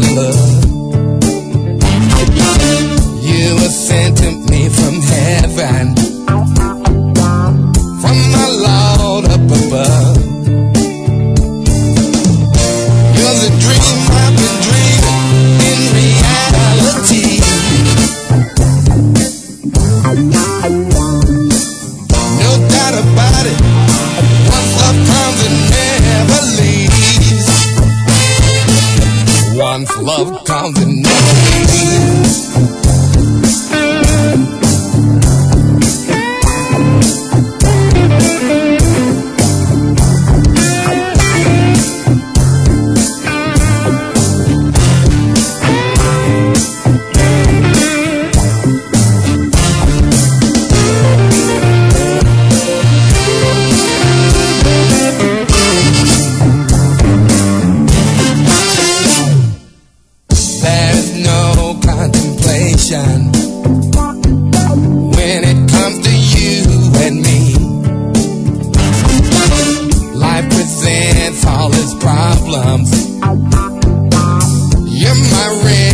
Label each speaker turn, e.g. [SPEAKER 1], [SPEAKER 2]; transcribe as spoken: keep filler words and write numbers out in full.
[SPEAKER 1] love. You were sent to me from heaven, from my Lord up above. You're the dream I've been dreaming in reality. No doubt about it, once love comes it never leaves. Once love comes it never leaves. When it comes to you and me, life presents all its problems. You're my ring.